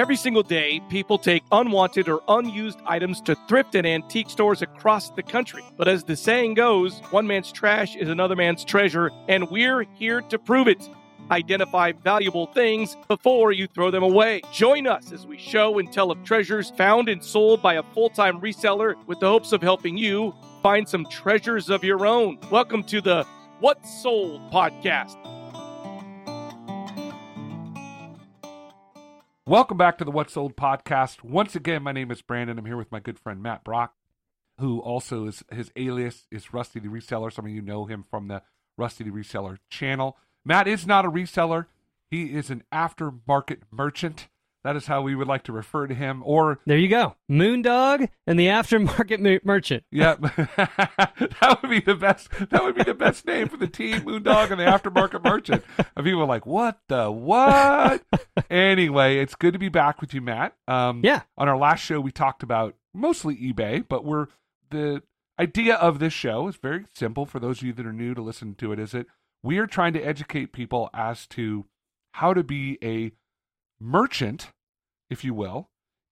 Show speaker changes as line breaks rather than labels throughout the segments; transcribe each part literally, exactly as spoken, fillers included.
Every single day, people take unwanted or unused items to thrift and antique stores across the country. But as the saying goes, one man's trash is another man's treasure, and we're here to prove it. Identify valuable things before you throw them away. Join us as we show and tell of treasures found and sold by a full-time reseller with the hopes of helping you find some treasures of your own. Welcome to the What's Sold podcast.
Welcome back to the What's Sold podcast. Once again, my name is Brandon. I'm here with my good friend Matt Brock, who also is, his alias is Rusty the Reseller. Some of you know him from the Rusty the Reseller channel. Matt is not a reseller. He is an aftermarket merchant. That is how we would like to refer to him. Or
there you go, Moondog and the aftermarket mer- merchant.
Yeah, that would be the best. That would be the best name for the team, Moondog and the aftermarket merchant. And people are like, "What the what?" Anyway, it's good to be back with you, Matt. Um,
yeah.
On our last show, we talked about mostly eBay, but we're the idea of this show is very simple for those of you that are new to listen to it. Is it we are trying to educate people as to how to be a merchant, if you will,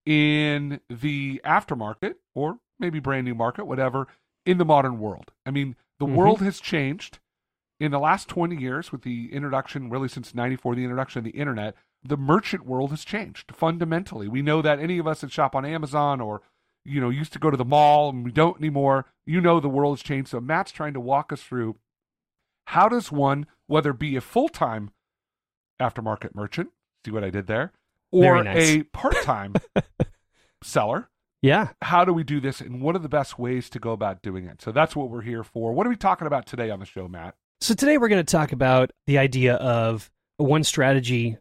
in the aftermarket or maybe brand new market, whatever, in the modern world. I mean, the mm-hmm. world has changed in the last twenty years with the introduction, really since ninety-four, the introduction of the internet. The merchant world has changed fundamentally. We know that any of us that shop on Amazon or, you know, used to go to the mall and we don't anymore, you know, the world has changed. So Matt's trying to walk us through how does one, whether be a full-time aftermarket merchant, see what I did there, or
nice.
a part-time seller.
Yeah.
How do we do this, and what are the best ways to go about doing it? So that's what we're here for. What are we talking about today on the show, Matt?
So today we're going to talk about the idea of one strategy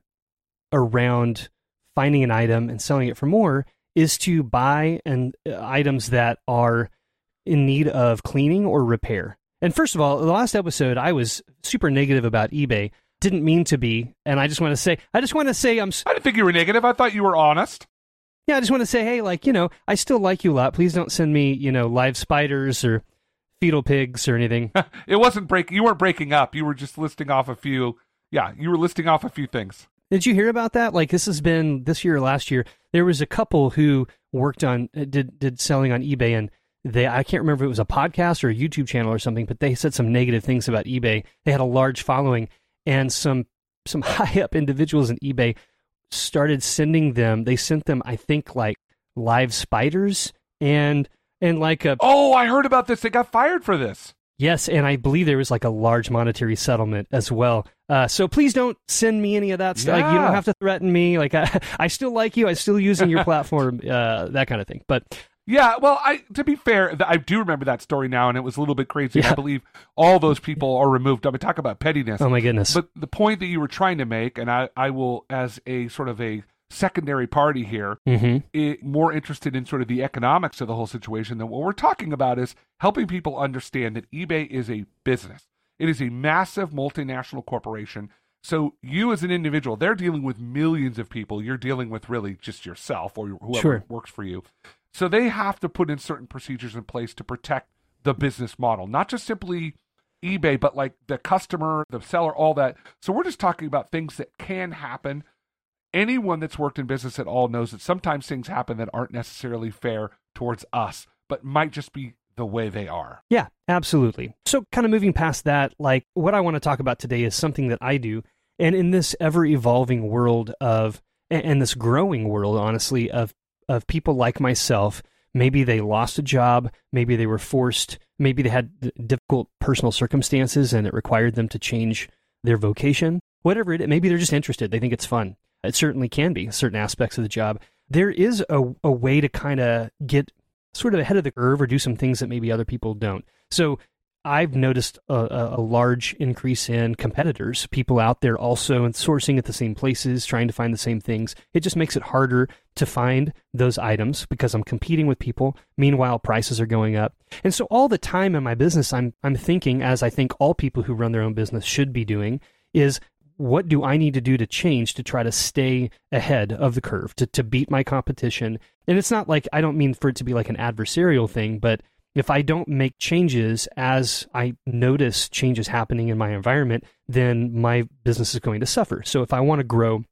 around finding an item and selling it for more is to buy and uh, items that are in need of cleaning or repair. And first of all, the last episode, I was super negative about eBay. Didn't mean to be, and I just want to say, I just want to say I'm...
I didn't think you were negative. I thought you were honest.
Yeah, I just want to say, hey, like, you know, I still like you a lot. Please don't send me, you know, live spiders or fetal pigs or anything.
It wasn't break. You weren't breaking up. You were just listing off a few. Yeah, you were listing off a few things.
Did you hear about that? Like, this has been this year or last year. There was a couple who worked on, did did selling on eBay, and they, I can't remember if it was a podcast or a YouTube channel or something, but they said some negative things about eBay. They had a large following. And some some high-up individuals in eBay started sending them, they sent them, I think, like, live spiders and and like a...
Oh, I heard about this. They got fired for this.
Yes, and I believe there was, like, a large monetary settlement as well. Uh, so please don't send me any of that stuff.
Yeah.
Like, you don't have to threaten me. Like, I, I still like you. I'm still using your platform, uh, that kind of thing. But...
Yeah, well, I to be fair, I do remember that story now, and it was a little bit crazy. Yeah. I believe all those people are removed. I mean, talk about pettiness.
Oh, my goodness.
But the point that you were trying to make, and I, I will, as a sort of a secondary party here,
mm-hmm.
it, more interested in sort of the economics of the whole situation than what we're talking about is helping people understand that eBay is a business. It is a massive multinational corporation. So you as an individual, they're dealing with millions of people. You're dealing with really just yourself or whoever
sure.
works for you. So they have to put in certain procedures in place to protect the business model, not just simply eBay, but like the customer, the seller, all that. So we're just talking about things that can happen. Anyone that's worked in business at all knows that sometimes things happen that aren't necessarily fair towards us, but might just be the way they are.
Yeah, absolutely. So kind of moving past that, like what I want to talk about today is something that I do. And in this ever-evolving world of, and this growing world, honestly, of of people like myself, maybe they lost a job, maybe they were forced, maybe they had difficult personal circumstances and it required them to change their vocation, whatever it is, maybe they're just interested, they think it's fun. It certainly can be, certain aspects of the job. There is a, a way to kind of get sort of ahead of the curve or do some things that maybe other people don't. So I've noticed a, a large increase in competitors, people out there also and sourcing at the same places, trying to find the same things. It just makes it harder to find those items because I'm competing with people. Meanwhile, prices are going up. And so all the time in my business, I'm I'm thinking, as I think all people who run their own business should be doing, is what do I need to do to change to try to stay ahead of the curve, to, to beat my competition? And it's not like, I don't mean for it to be like an adversarial thing, but if I don't make changes as I notice changes happening in my environment, then my business is going to suffer. So if I want to grow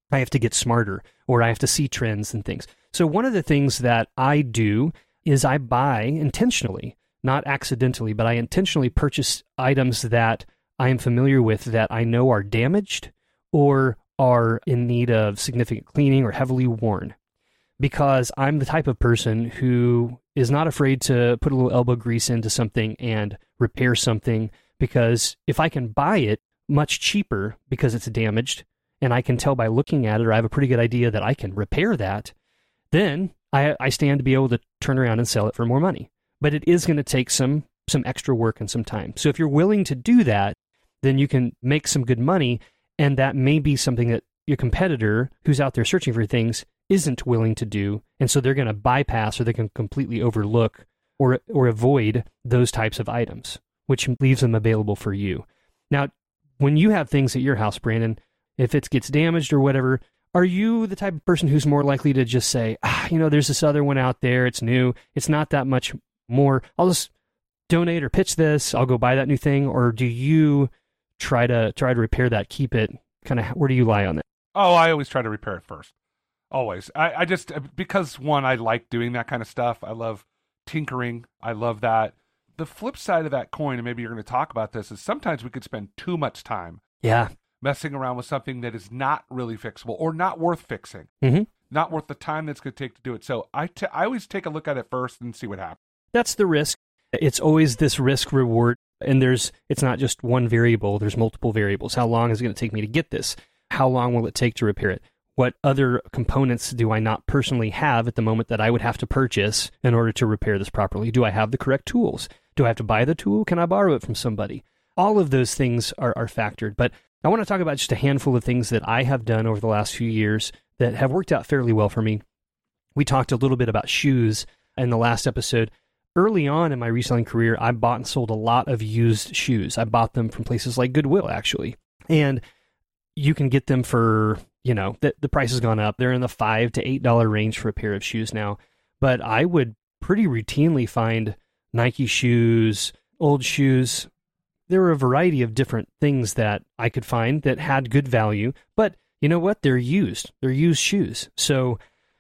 I have to get smarter, or I have to see trends and things. So one of the things that I do is I buy intentionally, not accidentally, but I intentionally purchase items that I am familiar with that I know are damaged or are in need of significant cleaning or heavily worn. Because I'm the type of person who is not afraid to put a little elbow grease into something and repair something, because if I can buy it much cheaper because it's damaged, and I can tell by looking at it, or I have a pretty good idea that I can repair that, then I, I stand to be able to turn around and sell it for more money. But it is going to take some some extra work and some time. So if you're willing to do that, then you can make some good money, and that may be something that your competitor who's out there searching for things isn't willing to do, and so they're going to bypass or they can completely overlook or or avoid those types of items, which leaves them available for you. Now, when you have things at your house, Brandon, if it gets damaged or whatever, are you the type of person who's more likely to just say, ah, you know, there's this other one out there, it's new, it's not that much more, I'll just donate or pitch this, I'll go buy that new thing? Or do you try to try to repair that, keep it, kind of, where do you lie on that?
Oh, I always try to repair it first. Always. I, I just, because one, I like doing that kind of stuff. I love tinkering. I love that. The flip side of that coin, and maybe you're going to talk about this, is sometimes we could spend too much time.
Yeah.
Messing around with something that is not really fixable or not worth fixing,
mm-hmm.
not worth the time that's going to take to do it. So I, t- I always take a look at it first and see what happens.
That's the risk. It's always this risk reward, and there's it's not just one variable. There's multiple variables. How long is it going to take me to get this? How long will it take to repair it? What other components do I not personally have at the moment that I would have to purchase in order to repair this properly? Do I have the correct tools? Do I have to buy the tool? Can I borrow it from somebody? All of those things are, are factored, but I want to talk about just a handful of things that I have done over the last few years that have worked out fairly well for me. We talked a little bit about shoes in the last episode. Early on in my reselling career, I bought and sold a lot of used shoes. I bought them from places like Goodwill, actually. And you can get them for, you know, the, the price has gone up. They're in the five to eight dollar range for a pair of shoes now. But I would pretty routinely find Nike shoes, old shoes. There were a variety of different things that I could find that had good value, but you know what? They're used. They're used shoes. So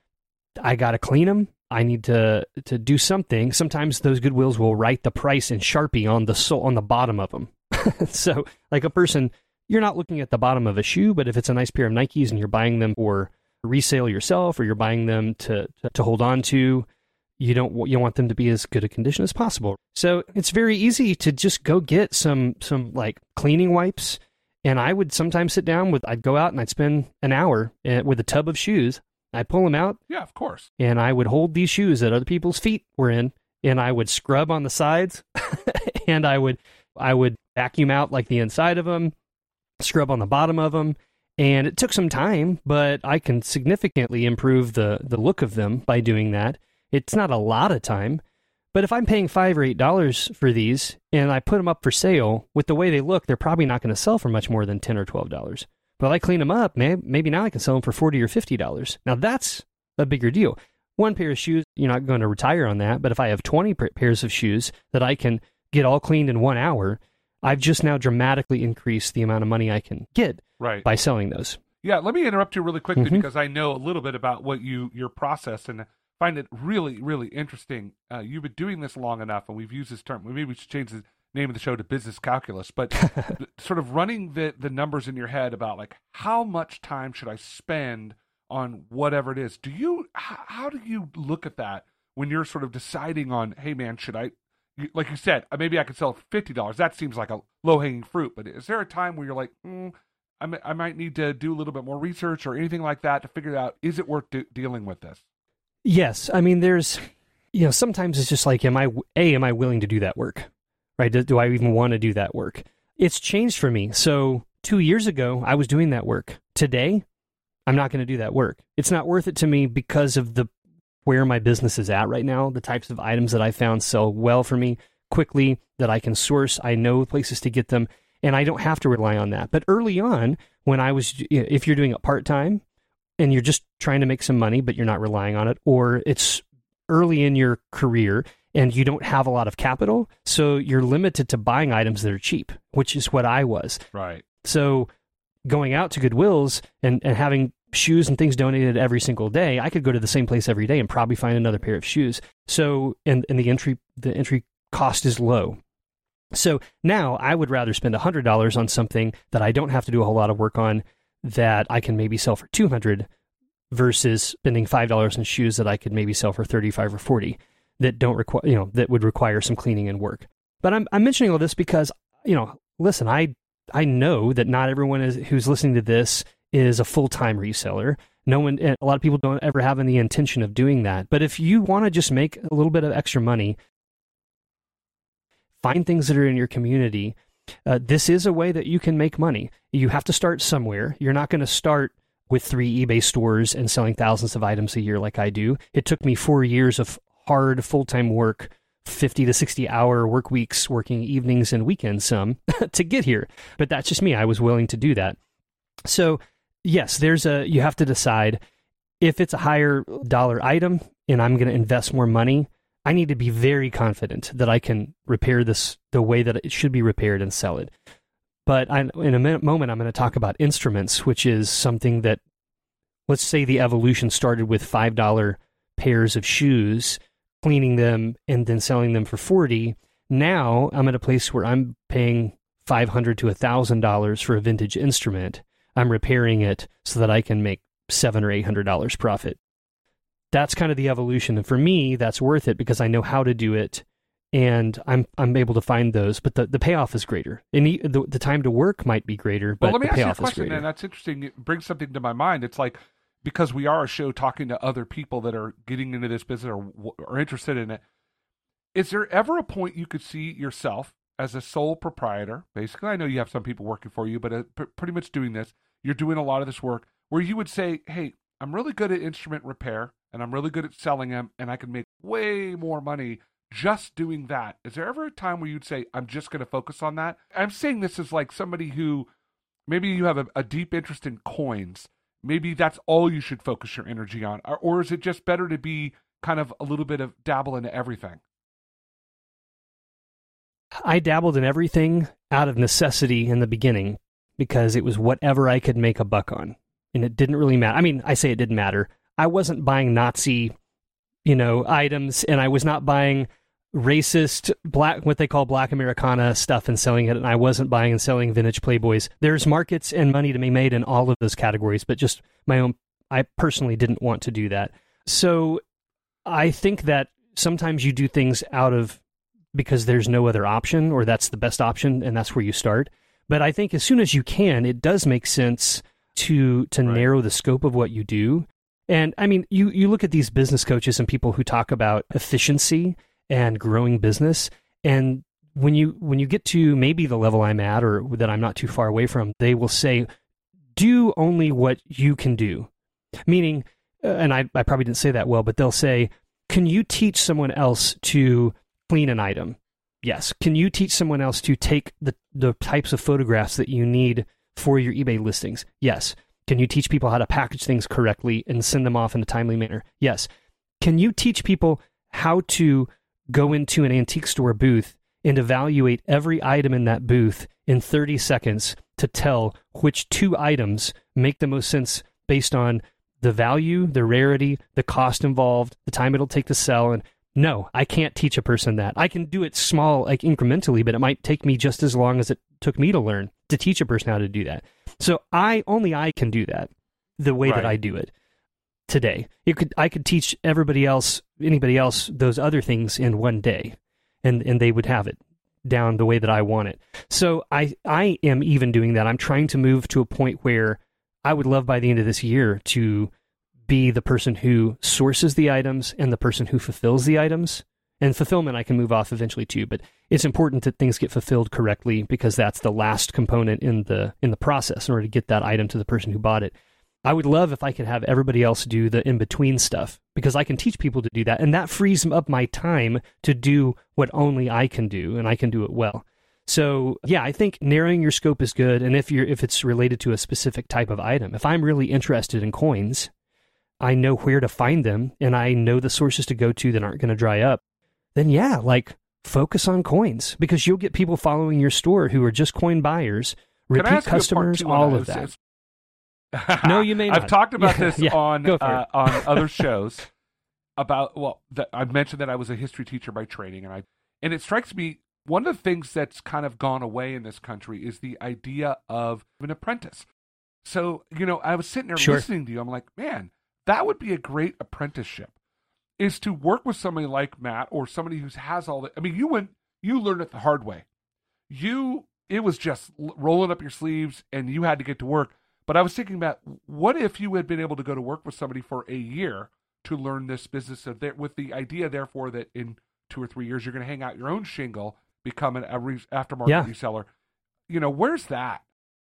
I got to clean them. I need to to do something. Sometimes those Goodwills will write the price in Sharpie on the sole, on the bottom of them. So like a person, you're not looking at the bottom of a shoe, but if it's a nice pair of Nikes and you're buying them for resale yourself, or you're buying them to to, to hold on to, You don't you want them to be as good a condition as possible. So it's very easy to just go get some some like cleaning wipes. And I would sometimes sit down with, I'd go out and I'd spend an hour with a tub of shoes. I'd pull them out.
Yeah, of course.
And I would hold these shoes that other people's feet were in, and I would scrub on the sides, and I would I would vacuum out like the inside of them, scrub on the bottom of them. And it took some time, but I can significantly improve the the look of them by doing that. It's not a lot of time, but if I'm paying five or eight dollars for these and I put them up for sale, with the way they look, they're probably not going to sell for much more than ten or twelve dollars. But if I clean them up, maybe, maybe now I can sell them for forty or fifty dollars. Now that's a bigger deal. One pair of shoes, you're not going to retire on that. But if I have twenty pairs of shoes that I can get all cleaned in one hour, I've just now dramatically increased the amount of money I can get
right.
by selling those.
Yeah, let me interrupt you really quickly
mm-hmm.
because I know a little bit about what you your process and find it really, really interesting. Uh, you've been doing this long enough, and we've used this term. Maybe we should change the name of the show to Business Calculus, but sort of running the, the numbers in your head about like how much time should I spend on whatever it is. Do you, how, how do you look at that when you're sort of deciding on, hey man, should I, like you said, maybe I could sell for fifty dollars. That seems like a low-hanging fruit, but is there a time where you're like, mm, I, may, I might need to do a little bit more research or anything like that to figure out, is it worth de- dealing with this?
Yes. I mean, there's, you know, sometimes it's just like, am I, A, am I willing to do that work? Right? Do, do I even want to do that work? It's changed for me. So two years ago, I was doing that work. Today, I'm not going to do that work. It's not worth it to me because of the where my business is at right now, the types of items that I found sell well for me quickly, that I can source. I know places to get them, and I don't have to rely on that. But early on, when I was, if you're doing it part-time and you're just trying to make some money, but you're not relying on it, or it's early in your career and you don't have a lot of capital, so you're limited to buying items that are cheap, which is what I was.
Right.
So going out to Goodwills and, and having shoes and things donated every single day, I could go to the same place every day and probably find another pair of shoes. So, and, and the entry the entry cost is low. So now I would rather spend one hundred dollars on something that I don't have to do a whole lot of work on, that I can maybe sell for two hundred dollars versus spending five dollars on shoes that I could maybe sell for thirty-five or forty that don't require, you know, that would require some cleaning and work. But I'm I'm mentioning all this because, you know, listen, I I know that not everyone is who's listening to this is a full-time reseller. No one, a lot of people don't ever have any intention of doing that. But if you want to just make a little bit of extra money, find things that are in your community. Uh, this is a way that you can make money. You have to start somewhere. You're not going to start with three eBay stores and selling thousands of items a year like I do. It took me four years of hard full-time work, fifty to sixty hour work weeks, working evenings and weekends some to get here. But that's just me. I was willing to do that. So yes, there's a, you have to decide if it's a higher dollar item and I'm going to invest more money, I need to be very confident that I can repair this the way that it should be repaired and sell it. But I, in a minute, moment, I'm going to talk about instruments, which is something that, let's say the evolution started with five dollar pairs of shoes, cleaning them and then selling them for forty dollars. Now I'm at a place where I'm paying five hundred dollars to one thousand dollars for a vintage instrument. I'm repairing it so that I can make seven hundred or eight hundred dollars profit. That's kind of the evolution. And for me, that's worth it because I know how to do it and I'm I'm able to find those, but the, the payoff is greater. And the, the, the time to work might be greater, but
well, let me
the
ask you a
payoff is
question,
greater.
and that's interesting. It brings something to my mind. It's like, because we are a show talking to other people that are getting into this business or are interested in it, is there ever a point you could see yourself as a sole proprietor? Basically, I know you have some people working for you, but uh, p- pretty much doing this, you're doing a lot of this work, where you would say, hey, I'm really good at instrument repair, and I'm really good at selling them, and I can make way more money just doing that. Is there ever a time where you'd say, I'm just going to focus on that? I'm saying this as like somebody who, maybe you have a, a deep interest in coins. Maybe that's all you should focus your energy on. Or, or is it just better to be kind of a little bit of dabble into everything?
I dabbled in everything out of necessity in the beginning because it was whatever I could make a buck on. And it didn't really matter. I mean, I say it didn't matter. I wasn't buying Nazi, you know, items, and I was not buying racist, black, what they call black Americana stuff and selling it, and I wasn't buying and selling vintage Playboys. There's markets and money to be made in all of those categories, but just my own, I personally didn't want to do that. So I think that sometimes you do things out of, because there's no other option, or that's the best option, and that's where you start. But I think as soon as you can, it does make sense to to right. narrow the scope of what you do. And I mean, you, you look at these business coaches and people who talk about efficiency and growing business, and when you when you get to maybe the level I'm at or that I'm not too far away from, they will say, do only what you can do. Meaning, uh, and I, I probably didn't say that well, but they'll say, can you teach someone else to clean an item? Yes. Can you teach someone else to take the, the types of photographs that you need for your eBay listings? Yes. Can you teach people how to package things correctly and send them off in a timely manner? Yes. Can you teach people how to go into an antique store booth and evaluate every item in that booth in thirty seconds to tell which two items make the most sense based on the value, the rarity, the cost involved, the time it'll take to sell? And no, I can't teach a person that. I can do it small, like incrementally, but it might take me just as long as it took me to learn to teach a person how to do that. So I only I can do that the way
right.
that I do it today. You could I could teach everybody else, anybody else, those other things in one day, and and they would have it down the way that I want it. So I I am even doing that. I'm trying to move to a point where I would love by the end of this year to be the person who sources the items and the person who fulfills the items. And fulfillment I can move off eventually too, but it's important that things get fulfilled correctly because that's the last component in the in the process in order to get that item to the person who bought it. I would love if I could have everybody else do the in-between stuff because I can teach people to do that, and that frees up my time to do what only I can do, and I can do it well. So yeah, I think narrowing your scope is good, and if you're if it's related to a specific type of item, if I'm really interested in coins, I know where to find them, and I know the sources to go to that aren't going to dry up. Then yeah, like focus on coins because you'll get people following your store who are just coin buyers, repeat customers, all of that. No, you may not.
I've talked about
Yeah,
this
yeah,
on
go for
uh,
it.
on other shows about well, the, I've mentioned that I was a history teacher by training, and I and it strikes me one of the things that's kind of gone away in this country is the idea of an apprentice. So you know, I was sitting there
Sure.
listening to you. I'm like, man, that would be a great apprenticeship. Is to work with somebody like Matt or somebody who has all the. I mean, you went, you learned it the hard way. You, it was just rolling up your sleeves, and you had to get to work. But I was thinking about what if you had been able to go to work with somebody for a year to learn this business of that, with the idea, therefore, that in two or three years you're going to hang out your own shingle, become an a re, aftermarket
Yeah.
reseller. You know, where's that?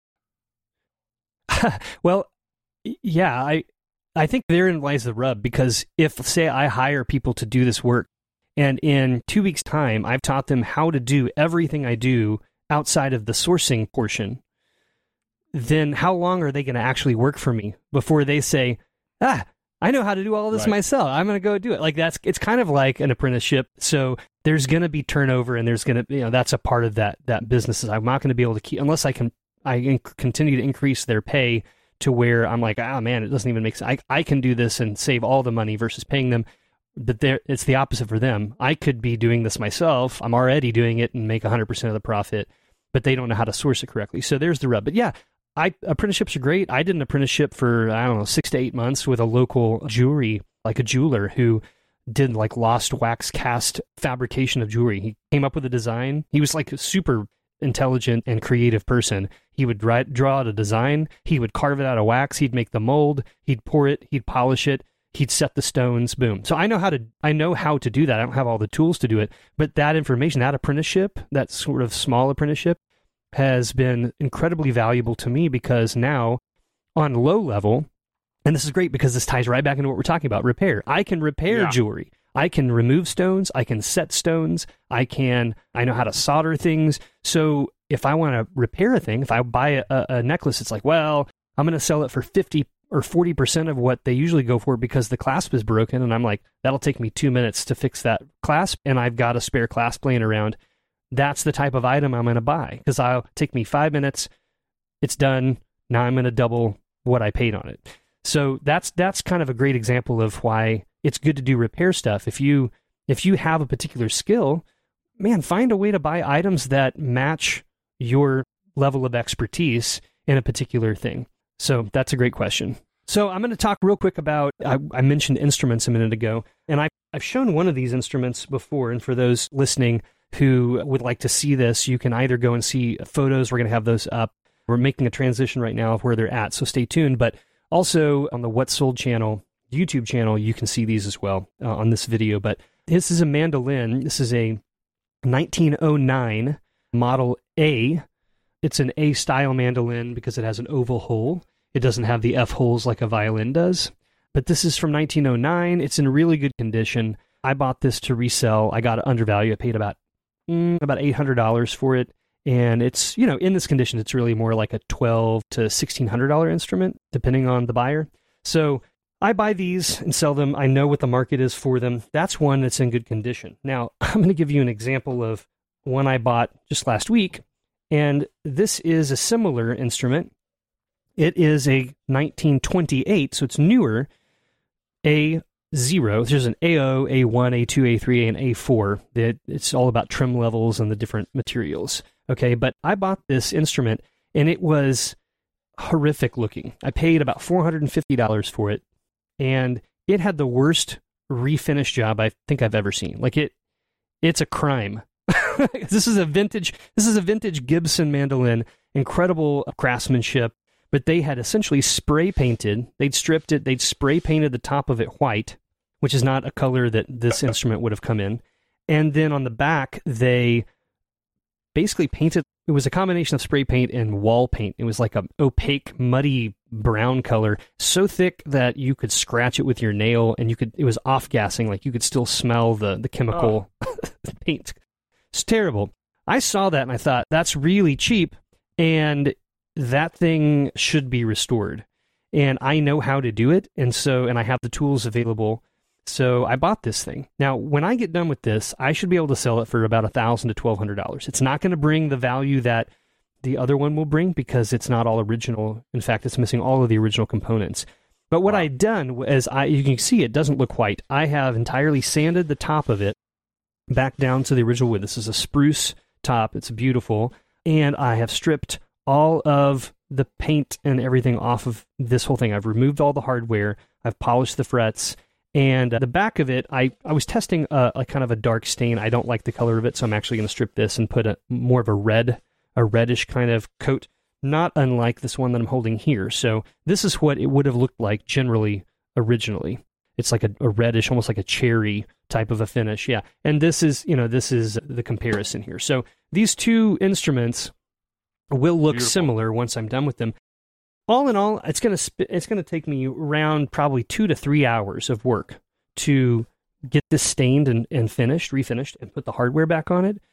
Well, yeah, I I think therein lies the rub, because if, say, I hire people to do this work, and in two weeks' time, I've taught them how to do everything I do outside of the sourcing portion, then how long are they going to actually work for me before they say, ah, I know how to do all this
Right.
myself. I'm going to go do it. Like that's, it's kind of like an apprenticeship. So there's going to be turnover, and there's going to, you know, that's a part of that, that business. I'm not going to be able to keep, unless I can, I inc- continue to increase their pay to where I'm like, ah, man, it doesn't even make sense. I, I can do this and save all the money versus paying them. But there, it's the opposite for them. I could be doing this myself. I'm already doing it and make one hundred percent of the profit, but they don't know how to source it correctly. So there's the rub. But yeah, I, apprenticeships are great. I did an apprenticeship for, I don't know, six to eight months with a local jewelry, like a jeweler who did like lost wax cast fabrication of jewelry. He came up with a design. He was like a super intelligent and creative person. He would write, draw out a design. He would carve it out of wax. He'd make the mold. He'd pour it. He'd polish it. He'd set the stones. Boom. So I know how to. I know how to do that. I don't have all the tools to do it, but that information, that apprenticeship, that sort of small apprenticeship, has been incredibly valuable to me, because now on low level, and this is great because this ties right back into what we're talking about, repair. I can repair
Yeah.
jewelry. I can remove stones. I can set stones. I can, I know how to solder things. So if I want to repair a thing, if I buy a, a necklace, it's like, well, I'm going to sell it for fifty or forty percent of what they usually go for because the clasp is broken. And I'm like, that'll take me two minutes to fix that clasp, and I've got a spare clasp laying around. That's the type of item I'm going to buy, because I'll take me five minutes. It's done. Now I'm going to double what I paid on it. So that's that's kind of a great example of why it's good to do repair stuff. If you if you have a particular skill, man, find a way to buy items that match your level of expertise in a particular thing. So that's a great question. So I'm going to talk real quick about, I, I mentioned instruments a minute ago, and I, I've shown one of these instruments before, and for those listening who would like to see this, you can either go and see photos. We're going to have those up. We're making a transition right now of where they're at, so stay tuned. But also on the What Sold channel, YouTube channel, you can see these as well uh, on this video. But this is a mandolin. This is a nineteen oh nine Model A. It's an A-style mandolin because it has an oval hole. It doesn't have the F holes like a violin does. But this is from nineteen oh nine. It's in really good condition. I bought this to resell. I got it under value. I paid about mm, about eight hundred dollars for it. And it's, you know, in this condition, it's really more like a twelve hundred to sixteen hundred dollars instrument, depending on the buyer. So I buy these and sell them. I know what the market is for them. That's one that's in good condition. Now, I'm going to give you an example of one I bought just last week. And this is a similar instrument. It is a nineteen twenty-eight, so it's newer, A zero. There's an A zero, A one, A two, A three, and A four. It's all about trim levels and the different materials. Okay, but I bought this instrument, and it was horrific looking. I paid about four hundred fifty dollars for it, and it had the worst refinish job I think I've ever seen. Like it, it's a crime. This is a vintage. This is a vintage Gibson mandolin. Incredible craftsmanship, but they had essentially spray painted. They'd stripped it. They'd spray painted the top of it white, which is not a color that this instrument would have come in. And then on the back, they basically painted. It was a combination of spray paint and wall paint. It was like a opaque, muddy brown color, so thick that you could scratch it with your nail, and you could. It was off gassing, like you could still smell the the chemical oh. paint. It's terrible. I saw that and I thought, that's really cheap, and that thing should be restored. And I know how to do it, and so and I have the tools available. So I bought this thing. Now, when I get done with this, I should be able to sell it for about a thousand to twelve hundred dollars. It's not going to bring the value that the other one will bring because it's not all original. In fact, it's missing all of the original components. But what wow. I'd done, as I, you can see, it doesn't look white. I have entirely sanded the top of it back down to the original wood. This is a spruce top. It's beautiful. And I have stripped all of the paint and everything off of this whole thing. I've removed all the hardware. I've polished the frets. And uh, the back of it, I, I was testing a, a kind of a dark stain. I don't like the color of it, so I'm actually going to strip this and put a more of a red, a reddish kind of coat, not unlike this one that I'm holding here. So this is what it would have looked like generally originally. It's like a, a reddish, almost like a cherry type of a finish. Yeah. And this is, you know, this is the comparison here. So these two instruments will look Beautiful. Similar once I'm done with them. All in all, it's going to sp- it's going to take me around probably two to three hours of work to get this stained and, and finished, refinished, and put the hardware back on it.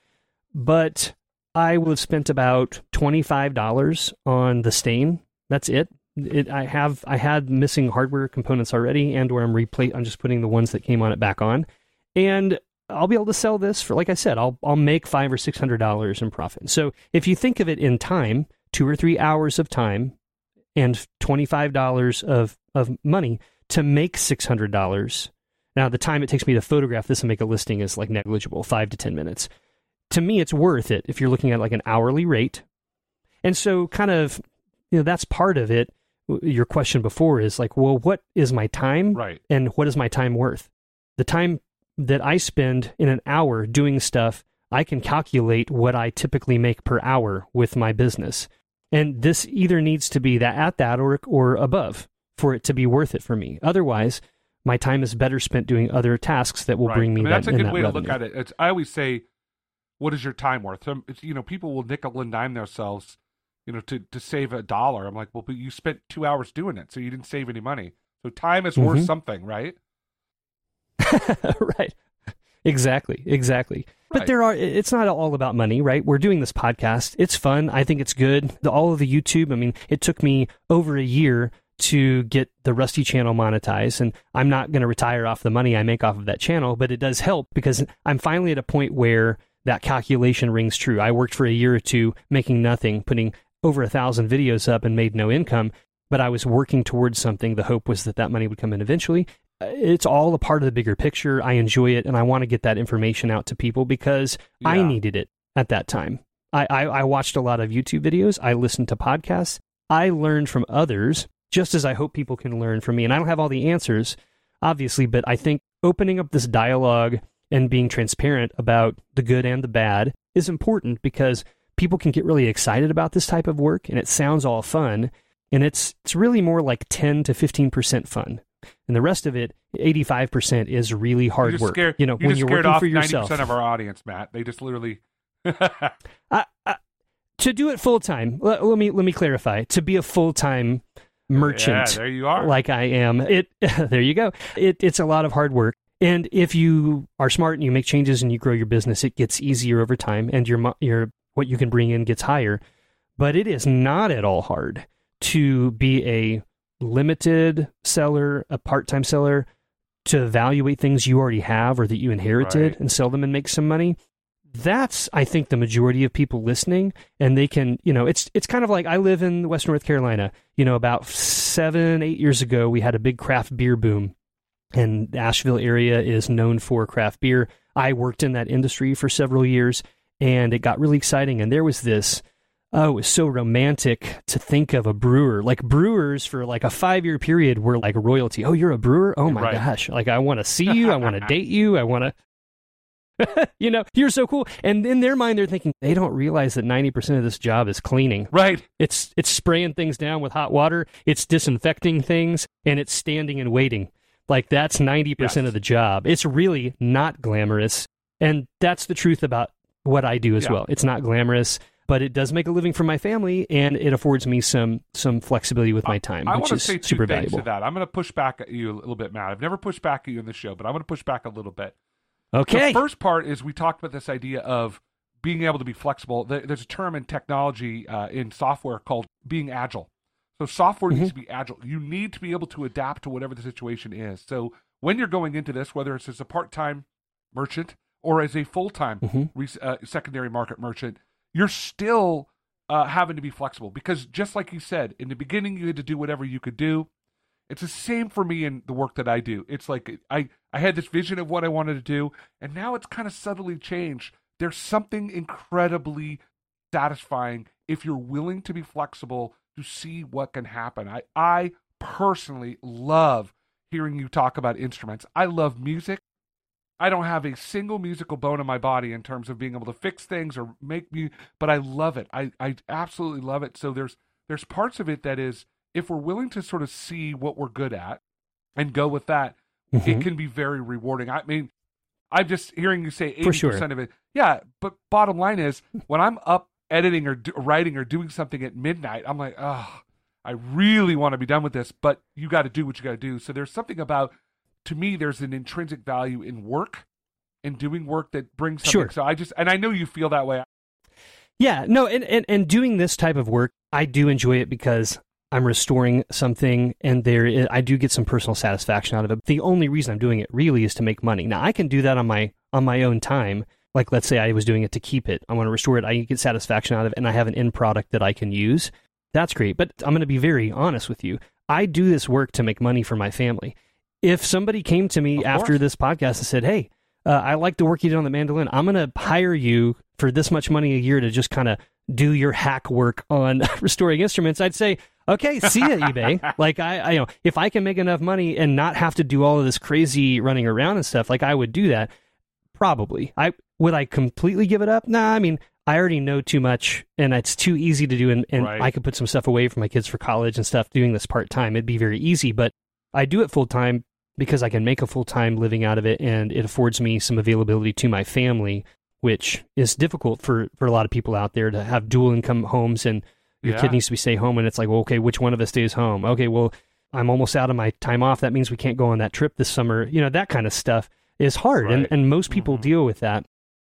But I will have spent about twenty-five dollars on the stain. That's it. It I have I had missing hardware components already, and where I'm replate. I'm just putting the ones that came on it back on, and I'll be able to sell this for, like I said, I'll I'll make five or six hundred dollars in profit. So if you think of it in time, two or three hours of time, and twenty-five dollars of of money to make six hundred dollars. Now the time it takes me to photograph this and make a listing is like negligible, five to ten minutes. To me, it's worth it if you're looking at like an hourly rate. And so kind of, you know, that's part of it. Your question before is like, well, what is my time?
Right.
And what is my time worth? The time that I spend in an hour doing stuff, I can calculate what I typically make per hour with my business. And this either needs to be that at that or or above for it to be worth it for me. Otherwise, my time is better spent doing other tasks that will
right.
bring me
I mean,
that.
That's a good
that
way
revenue.
to look at it. It's, I always say, what is your time worth? So, it's, you know, people will nickel and dime themselves, you know, to, to save a dollar. I'm like, well, but you spent two hours doing it, so you didn't save any money. So time is mm-hmm. worth something, right?
Right. Exactly. Exactly. But
right.
there are, it's not all about money, right? We're doing this podcast. It's fun. I think it's good. The, all of the YouTube, I mean, it took me over a year to get the Rusty channel monetized, and I'm not going to retire off the money I make off of that channel, but it does help because I'm finally at a point where that calculation rings true. I worked for a year or two making nothing, putting over a thousand videos up and made no income, but I was working towards something. The hope was that that money would come in eventually. It's all a part of the bigger picture. I enjoy it, and I want to get that information out to people because yeah. I needed it at that time. I, I, I watched a lot of YouTube videos. I listened to podcasts. I learned from others, just as I hope people can learn from me. And I don't have all the answers, obviously, but I think opening up this dialogue and being transparent about the good and the bad is important because people can get really excited about this type of work, and it sounds all fun, and it's it's really more like ten to fifteen percent fun. And the rest of it, eighty-five percent is really hard
you
work.
Scared,
you know,
you
when you're working
off
for yourself.
ninety percent of our audience, Matt. They just literally...
I, I, to do it full-time, let, let me let me clarify. To be a full-time merchant,
yeah, there you are.
Like I am, it there you go. It, it's a lot of hard work. And if you are smart and you make changes and you grow your business, it gets easier over time, and your your what you can bring in gets higher. But it is not at all hard to be a limited seller, a part-time seller, to evaluate things you already have or that you inherited
right.
and sell them and make some money. That's, I think, the majority of people listening, and they can, you know, it's it's kind of like I live in West North Carolina. You know, about seven, eight years ago, we had a big craft beer boom, and the Asheville area is known for craft beer. I worked in that industry for several years, and it got really exciting, and there was this, oh, it was so romantic to think of a brewer. Like brewers for like a five-year period were like royalty. Oh, you're a brewer? Oh my
right.
gosh. Like I want to see you. I want to date you. I want to, you know, you're so cool. And in their mind, they're thinking they don't realize that ninety percent of this job is cleaning.
Right.
It's, it's spraying things down with hot water. It's disinfecting things, and it's standing and waiting. Like that's ninety percent
yes.
of the job. It's really not glamorous. And that's the truth about what I do as
yeah.
well. It's not glamorous, but it does make a living for my family, and it affords me some some flexibility with my time,
I
which
want
is
to say two
super
things
valuable.
to that. I'm going to push back at you a little bit, Matt. I've never pushed back at you in the show, but I'm going to push back a little bit.
Okay.
The first part is we talked about this idea of being able to be flexible. There's a term in technology, uh, in software called being agile. So software mm-hmm. needs to be agile. You need to be able to adapt to whatever the situation is. So when you're going into this, whether it's as a part-time merchant or as a full-time mm-hmm. uh, secondary market merchant, you're still uh, having to be flexible. Because just like you said, in the beginning, you had to do whatever you could do. It's the same for me in the work that I do. It's like I, I had this vision of what I wanted to do, and now it's kind of subtly changed. There's something incredibly satisfying if you're willing to be flexible to see what can happen. I, I personally love hearing you talk about instruments. I love music. I don't have a single musical bone in my body in terms of being able to fix things or make me, but I love it. I, I absolutely love it. So there's there's parts of it that is, if we're willing to sort of see what we're good at and go with that, mm-hmm. it can be very rewarding. I mean, I'm just hearing you say eighty percent
sure.
of it. Yeah, but bottom line is, when I'm up editing or do, writing or doing something at midnight, I'm like, oh, I really want to be done with this, but you got to do what you got to do. So there's something about, to me, there's an intrinsic value in work and doing work that brings something.
Sure.
So I just, and I know you feel that way.
Yeah, no, and, and, and doing this type of work, I do enjoy it because I'm restoring something, and there is, I do get some personal satisfaction out of it. The only reason I'm doing it really is to make money. Now, I can do that on my on my own time. Like, let's say I was doing it to keep it. I want to restore it. I get satisfaction out of it, and I have an end product that I can use. That's great. But I'm going to be very honest with you. I do this work to make money for my family. If somebody came to me
Of
after
course.
this podcast and said, hey, uh, I like the work you did on the mandolin, I'm going to hire you for this much money a year to just kind of do your hack work on restoring instruments, I'd say, okay, see ya, eBay. Like, I, I, you know, if I can make enough money and not have to do all of this crazy running around and stuff, like, I would do that. Probably. I would I completely give it up? Nah, I mean, I already know too much, and it's too easy to do, and, and
Right.
I could put some stuff away for my kids for college and stuff doing this part-time. It'd be very easy, but I do it full-time because I can make a full-time living out of it, and it affords me some availability to my family, which is difficult for, for a lot of people out there to have dual-income homes, and your
Yeah.
kid needs to be stay home, and it's like, well, okay, which one of us stays home? Okay, well, I'm almost out of my time off. That means we can't go on that trip this summer. You know, that kind of stuff is hard,
Right.
and, and most people
Mhm.
deal with that.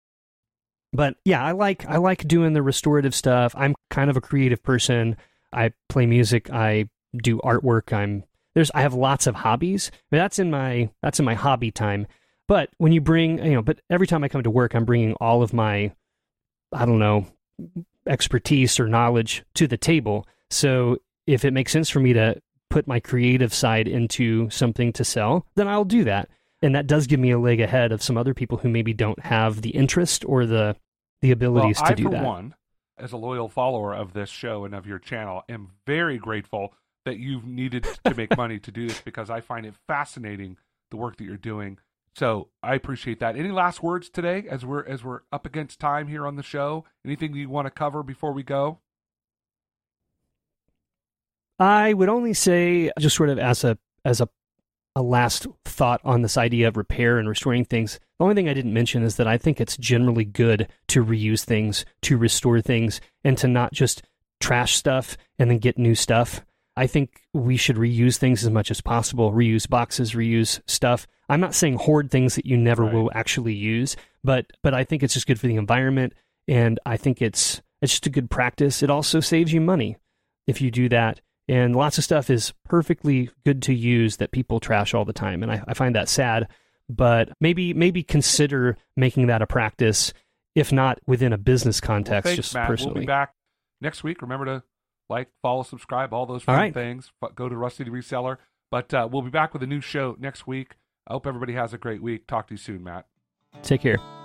But yeah, I like I like doing the restorative stuff. I'm kind of a creative person. I play music. I do artwork. I'm there's I have lots of hobbies. I mean, that's in my that's in my hobby time. But when you bring you know, but every time I come to work, I'm bringing all of my I don't know expertise or knowledge to the table. So if it makes sense for me to put my creative side into something to sell, then I'll do that. And that does give me a leg ahead of some other people who maybe don't have the interest or the the abilities
well,
to
I,
do
for
that.
one, as a loyal follower of this show and of your channel, am very grateful that you've needed to make money to do this, because I find it fascinating, the work that you're doing. So I appreciate that. Any last words today as we're as we're up against time here on the show? Anything you want to cover before we go?
I would only say, just sort of as a as a a last thought on this idea of repair and restoring things, the only thing I didn't mention is that I think it's generally good to reuse things, to restore things, and to not just trash stuff and then get new stuff. I think we should reuse things as much as possible, reuse boxes, reuse stuff. I'm not saying hoard things that you never
Right.
will actually use, but but I think it's just good for the environment, and I think it's it's just a good practice. It also saves you money if you do that. And lots of stuff is perfectly good to use that people trash all the time. And I, I find that sad, but maybe maybe consider making that a practice, if not within a business context,
Well, thanks,
just
Matt.
personally.
We'll be back next week. Remember to like, follow, subscribe, all those fun
All right.
things. But go to Rusty the Reseller. But uh, we'll be back with a new show next week. I hope everybody has a great week. Talk to you soon, Matt.
Take care.